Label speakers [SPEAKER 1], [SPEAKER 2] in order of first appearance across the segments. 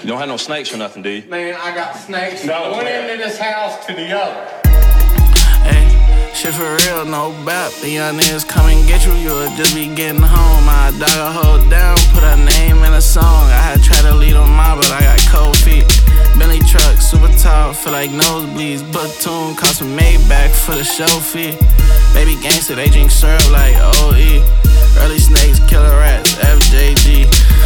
[SPEAKER 1] You don't have no snakes or nothing, do you?
[SPEAKER 2] Man, I got snakes
[SPEAKER 1] No,
[SPEAKER 2] from one
[SPEAKER 1] man.
[SPEAKER 2] end of this house to the other.
[SPEAKER 3] Hey, shit for real, no bap. The young niggas come and get you, you'll just be getting home. I dog a hold down, put her name in a song. I had tried to lead on mine, but I got cold feet. Bentley truck, super tall, feel like nosebleeds. Platoon, cost some Maybach for the show fee. Baby gangster, they drink syrup like OE. Early snakes, killer rats, FJG.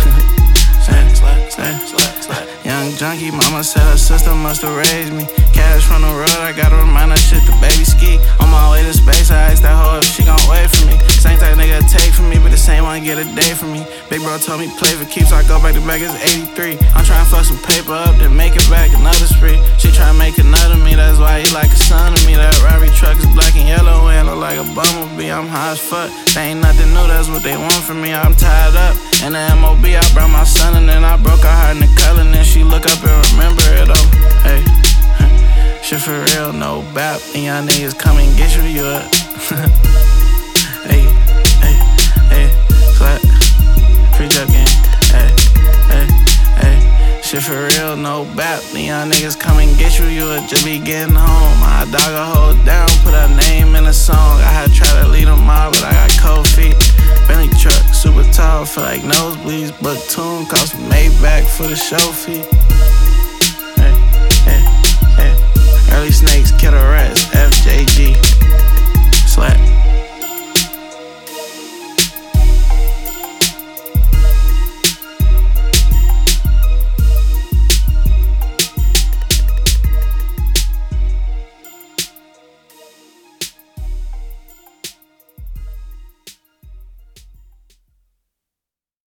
[SPEAKER 3] Young junkie, mama said her sister must've raised me. Cash from the road, I gotta remind her shit, the baby ski. On my way to space, I asked that hoe if she gon' wait for me. Same type nigga take from me, but the same one get a day from me. Big bro told me play for keeps, I go back to back, it's 83. I'm tryna fuck some paper up, then make it back another spree. She tryna make another me, that's why he like a son to me. That Rari truck is black and yellow and look like a bumblebee. I'm high as fuck, they ain't nothing new, that's what they want from me. I'm tied up, in the MOB, I brought my son and then I broke her heart in the color. And then she look up and remember it all. Hey, shit for real, no bap. And y'all niggas come and get you, you up. Hey, hey, hey, flat, free jump game. Hey, hey, hey, shit for real, no bap. And y'all niggas come and get you, you would just be getting home. I dog a hold down, put her name in a song. I had tried to lead them all, but I got cold feet. Bentley truck, super tall, feel like nosebleeds. Platoon, cost some Maybach for the show fee. Hey, hey, hey. Early snakes, killer rats, FJG. Slap.